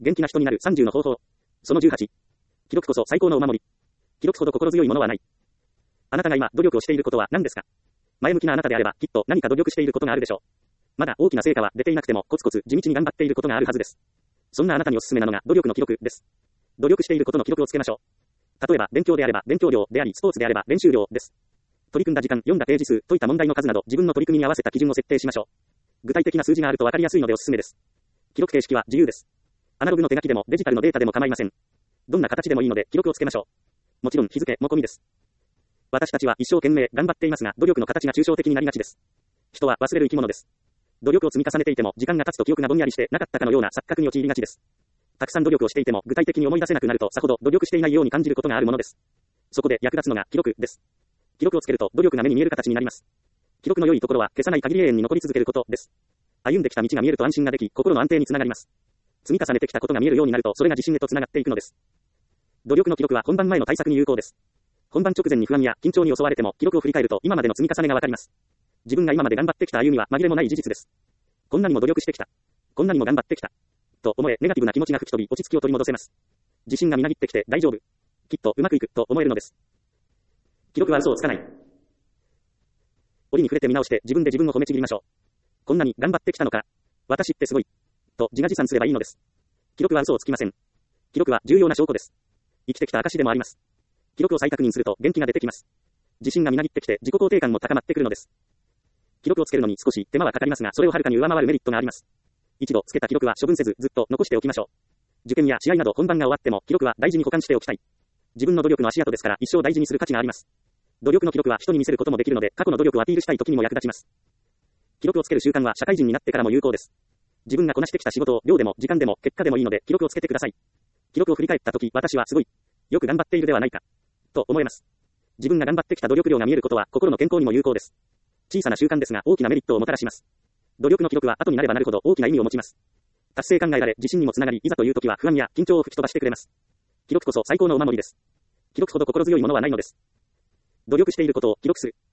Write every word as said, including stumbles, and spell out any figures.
元気な人になるさんじゅうの方法。そのじゅうはち。記録こそ最高のお守り。記録ほど心強いものはない。あなたが今努力をしていることは何ですか？前向きなあなたであればきっと何か努力していることがあるでしょう。まだ大きな成果は出ていなくてもコツコツ地道に頑張っていることがあるはずです。そんなあなたにおすすめなのが努力の記録です。努力していることの記録をつけましょう。例えば勉強であれば勉強量でありスポーツであれば練習量です。取り組んだ時間、読んだページ数、解いた問題の数など自分の取り組みに合わせた基準を設定しましょう。具体的な数字があると分かりやすいのでおすすめです。記録形式は自由です。アナログの手書きでもデジタルのデータでも構いません。どんな形でもいいので記録をつけましょう。もちろん日付も込みです。私たちは一生懸命頑張っていますが努力の形が抽象的になりがちです。人は忘れる生き物です。努力を積み重ねていても時間が経つと記憶がぼんやりしてなかったかのような錯覚に陥りがちです。たくさん努力をしていても具体的に思い出せなくなるとさほど努力していないように感じることがあるものです。そこで役立つのが記録です。記録をつけると努力が目に見える形になります。記録の良いところは消さない限り永遠に残り続けることです。歩んできた道が見えると安心ができ、心の安定につながります。積み重ねてきたことが見えるようになるとそれが自信へとつながっていくのです。努力の記録は本番前の対策に有効です。本番直前に不安や緊張に襲われても記録を振り返ると今までの積み重ねがわかります。自分が今まで頑張ってきた歩みは紛れもない事実です。こんなにも努力してきた。こんなにも頑張ってきた。と思えネガティブな気持ちが吹き飛び落ち着きを取り戻せます。自信がみなぎってきて大丈夫。きっとうまくいくと思えるのです。記録は嘘をつかない。折に触れて見直して自分で自分を褒めちぎりましょう。こんなに頑張ってきたのか。私ってすごい。と自画自賛すればいいのです。記録は嘘をつきません。記録は重要な証拠です。生きてきた証でもあります。記録を再確認すると元気が出てきます。自信がみなぎってきて自己肯定感も高まってくるのです。記録をつけるのに少し手間はかかりますがそれをはるかに上回るメリットがあります。一度つけた記録は処分せずずっと残しておきましょう。受験や試合など本番が終わっても記録は大事に保管しておきたい。自分の努力の足跡ですから一生大事にする価値があります。努力の記録は人に見せることもできるので過去の努力をアピールしたい時にも役立ちます。記録をつける習慣は社会人になってからも有効です。自分がこなしてきた仕事を量でも時間でも結果でもいいので記録をつけてください。記録を振り返った時私はすごい。よく頑張っているではないか。と思えます。自分が頑張ってきた努力量が見えることは心の健康にも有効です。小さな習慣ですが大きなメリットをもたらします。努力の記録は後になればなるほど大きな意味を持ちます。達成感が得られ自信にもつながりいざという時は不安や緊張を吹き飛ばしてくれます。記録こそ最高のお守りです。記録ほど心強いものはないのです。努力していることを記録する。